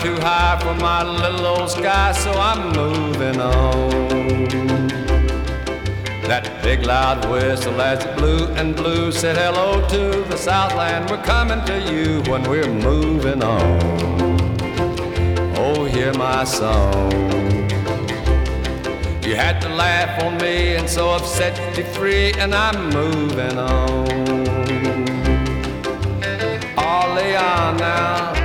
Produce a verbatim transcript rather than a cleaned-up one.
too high for my little old sky, so I'm moving on. That big loud whistle as it blew and blew said hello to the Southland. We're coming to you when we're moving on. Oh, hear my song. You had to laugh on me and so I've set you free, and I'm moving on. Orleans now,